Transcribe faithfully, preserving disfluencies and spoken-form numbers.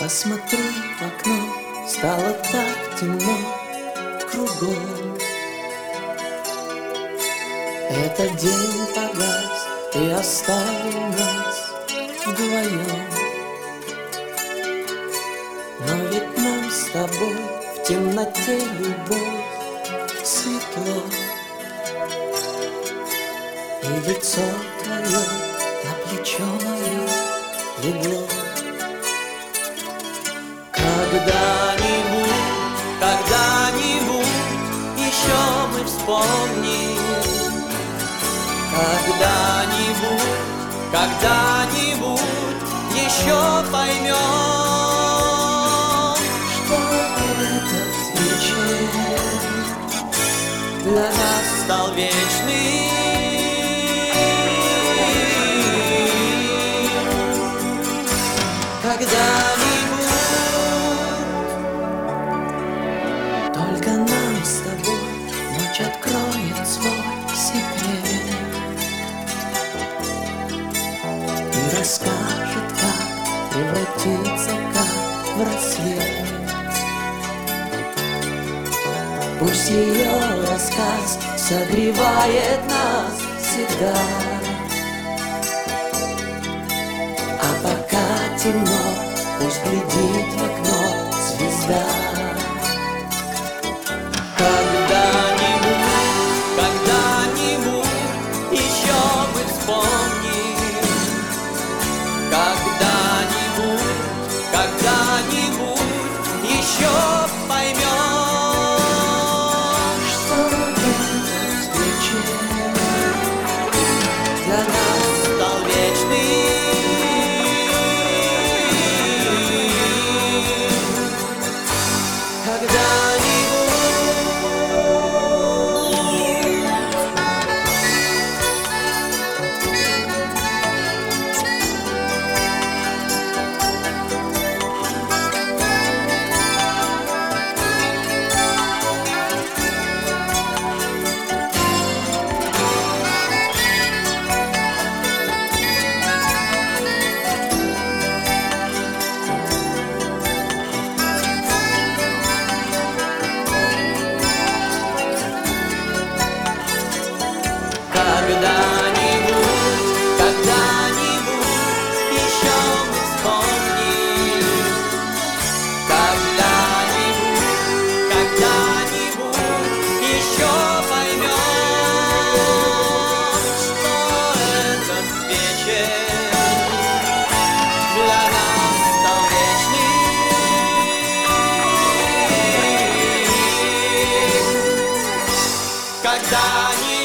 Посмотри в окно, стало так темно кругом. Этот день погас и оставил нас вдвоем. Но ведь нам с тобой в темноте любовь светло. И лицо твое на плечо мое легло. Когда-нибудь, когда-нибудь еще мы вспомним. Когда-нибудь, когда-нибудь еще поймем, что этот вечер для нас стал вечным. Когда-нибудь только нам с тобой ночь откроет свой секрет и расскажет, как превратиться, как в рассвет. Пусть ее рассказ согревает нас всегда, а пока темно, пусть глядит в окно звезда. Когда-нибудь, когда-нибудь еще мы вспомним. Когда-нибудь, когда-нибудь еще поймем, что этот вечер для нас стал вечным. Когда-нибудь, когда-нибудь еще мы вспомним. Когда-нибудь, когда-нибудь еще поймем, что этот вечер для нас стал вечным. Когда-нибудь